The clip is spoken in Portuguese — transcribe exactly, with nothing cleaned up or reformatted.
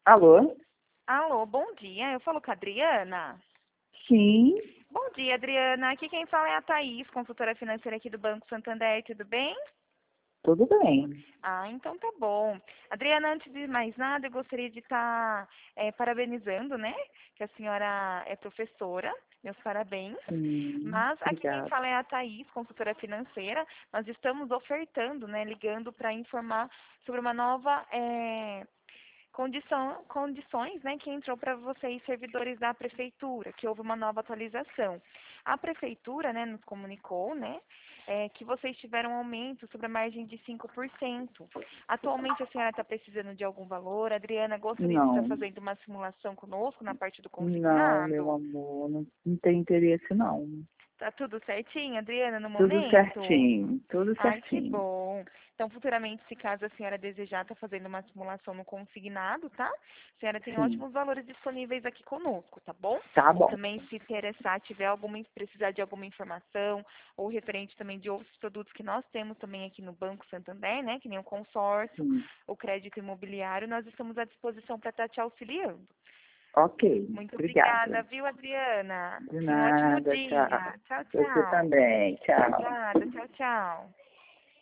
Alô? Alô, bom dia. Eu falo com a Adriana. Sim, Bom dia, Adriana. Aqui quem fala é a Thaís, consultora financeira aqui do Banco Santander. Tudo bem? tudo bem. Ah, então tá bom. Adriana, antes de mais nada, eu gostaria de estar parabenizando, né? Que a senhora é professora. Meus parabéns. Sim, Mas aqui quem obrigada. fala é a Thaís, consultora financeira. Nós estamos ofertando, né? Ligando para informar sobre uma nova eh, condição, condições, né, que entrou para vocês, servidores da prefeitura, que houve uma nova atualização. A prefeitura, né, nos comunicou, né, é, que vocês tiveram um aumento sobre a margem de cinco por cento. Atualmente a senhora está precisando de algum valor? A Adriana gostaria de estar Não, fazendo uma simulação conosco na parte do não, meu consignado? amor, não, não tem interesse não. Tá tudo certinho, Adriana, no Tudo momento? certinho, tudo Ai, que certinho. bom. Então, futuramente, se caso a senhora desejar estar fazendo uma simulação no consignado, tá? A senhora tem Sim, ótimos valores disponíveis aqui conosco, tá bom? tá Ou bom. também, se interessar, tiver alguma, precisar de alguma informação, ou referente também de outros produtos que nós temos também aqui no Banco Santander, né? Que nem o consórcio, Sim, o crédito imobiliário, nós estamos à disposição para estar te auxiliando. ok, Muito obrigada, obrigada. viu, Adriana? De Tenha um ótimo nada, dia. tchau. Tchau, Você tchau. também, tchau. Obrigada, tchau, tchau.